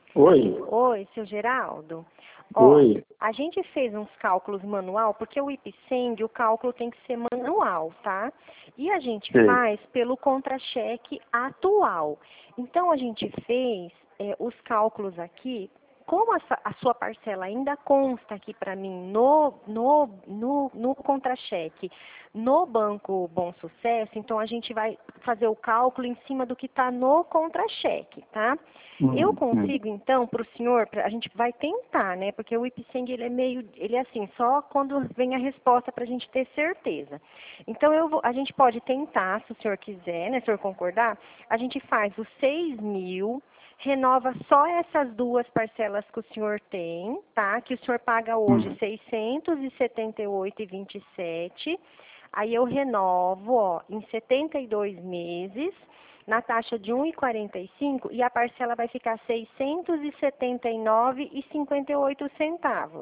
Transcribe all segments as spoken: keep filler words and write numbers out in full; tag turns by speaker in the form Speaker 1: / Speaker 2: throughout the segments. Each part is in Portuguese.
Speaker 1: Oi.
Speaker 2: Oi, seu Geraldo. Ó,
Speaker 1: Oi.
Speaker 2: a gente fez uns cálculos manual, porque o IPSENG, o cálculo tem que ser manual, tá? E a gente
Speaker 1: Sei.
Speaker 2: faz pelo contra-cheque atual. Então, a gente fez é, os cálculos aqui. Como a, a sua parcela ainda consta aqui para mim no, no, no, no contra-cheque, no Banco Bom Sucesso, então a gente vai fazer o cálculo em cima do que está no contra-cheque, tá? Eu
Speaker 1: Hum, hum.
Speaker 2: consigo, então, para o senhor, pra, a gente vai tentar, né? Porque o IPSENG, ele é meio, ele é assim, só quando vem a resposta para a gente ter certeza. Então, eu vou, a gente pode tentar, se o senhor quiser, né? Se o senhor concordar, a gente faz os seis mil, renova só essas duas parcelas que o senhor tem, tá? Que o senhor paga hoje
Speaker 1: Hum.
Speaker 2: seiscentos e setenta e oito reais e vinte e sete centavos. Aí eu renovo, ó, em setenta e dois meses, na taxa de um real e quarenta e cinco centavos, e a parcela vai ficar seiscentos e setenta e nove reais e cinquenta e oito centavos.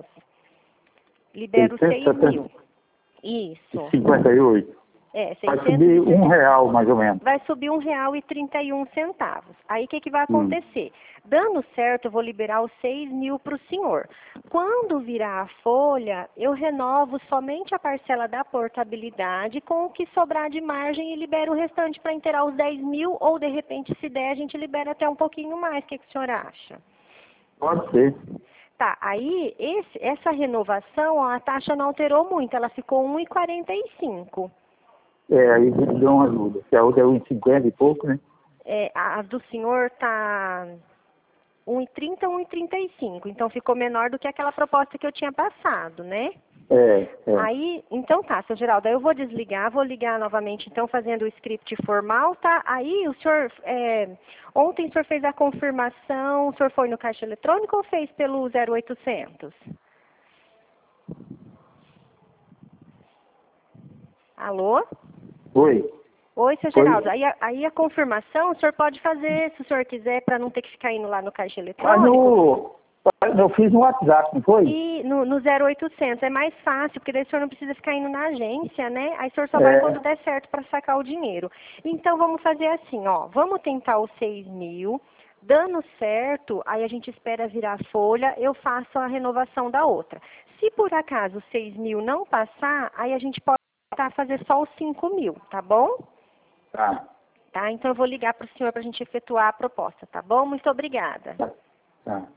Speaker 2: Libero seis mil. Isso.
Speaker 1: cinquenta e oito.
Speaker 2: É,
Speaker 1: Vai
Speaker 2: seiscentos
Speaker 1: subir
Speaker 2: e
Speaker 1: um
Speaker 2: setenta.
Speaker 1: real, mais ou menos.
Speaker 2: Vai subir um real e trinta e um centavos. Aí o que, que vai
Speaker 1: Hum.
Speaker 2: acontecer? Dando certo, eu vou liberar os seis mil para o senhor. Quando virar a folha, eu renovo somente a parcela da portabilidade com o que sobrar de margem e libero o restante para inteirar os dez mil, ou de repente, se der, a gente libera até um pouquinho mais. O que, que o senhor acha?
Speaker 1: Pode ser.
Speaker 2: Tá, aí esse, essa renovação, ó, a taxa não alterou muito, ela ficou um real e quarenta e cinco.
Speaker 1: É, aí deu uma ajuda. Que a outra é um e cinquenta e pouco, né?
Speaker 2: É, a do senhor tá um real e trinta, um real e trinta e cinco. Então ficou menor do que aquela proposta que eu tinha passado, né?
Speaker 1: É, é.
Speaker 2: Aí, então tá, seu Geraldo, aí eu vou desligar, vou ligar novamente, então, fazendo o script formal, tá? Aí o senhor, é, ontem o senhor fez a confirmação, o senhor foi no caixa eletrônico ou fez pelo zero oitocentos? Alô?
Speaker 1: Oi.
Speaker 2: Oi, seu
Speaker 1: Foi.
Speaker 2: Geraldo. Aí, a- aí a confirmação o senhor pode fazer, se o senhor quiser, para não ter que ficar indo lá no caixa
Speaker 1: Mas
Speaker 2: eletrônico.
Speaker 1: no... Eu fiz no WhatsApp, não foi?
Speaker 2: E no, no zero oitocentos é mais fácil, porque daí o senhor não precisa ficar indo na agência, né? Aí o senhor só vai quando
Speaker 1: É.
Speaker 2: der certo para sacar o dinheiro. Então vamos fazer assim, ó. Vamos tentar os seis mil. Dando certo, aí a gente espera virar a folha, eu faço a renovação da outra. Se por acaso os seis mil não passar, aí a gente pode tentar fazer só os cinco mil, tá bom?
Speaker 1: Tá.
Speaker 2: Tá? Então eu vou ligar para o senhor para a gente efetuar a proposta, tá bom? Muito obrigada.
Speaker 1: Tá. Tá.